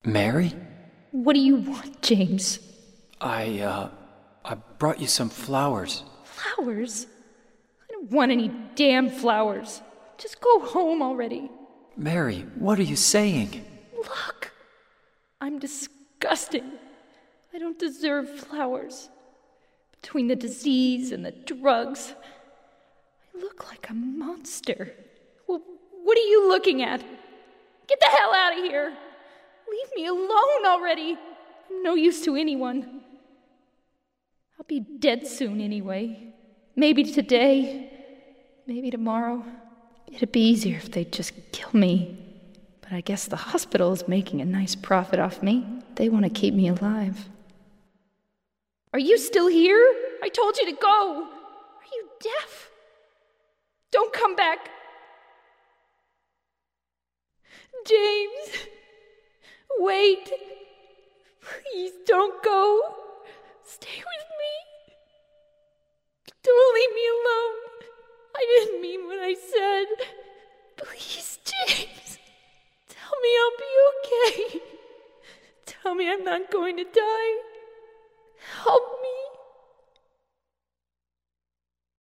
Mary? What do you want, James? I brought you some flowers. Flowers? I don't want any damn flowers. Just go home already. Mary, what are you saying? Look, I'm disgusting. I don't deserve flowers. Between the disease and the drugs, I look like a monster. Well, what are you looking at? Get the hell out of here. Leave me alone already. I'm no use to anyone. I'll be dead soon anyway. Maybe today, maybe tomorrow. It'd be easier if they'd just kill me. But I guess the hospital is making a nice profit off me. They want to keep me alive. Are you still here? I told you to go. Are you deaf? Don't come back. James, wait. Please don't go. Stay with me. Don't leave me alone. I didn't mean what I said. Please, James. Tell me I'll be okay. Tell me I'm not going to die. Help me.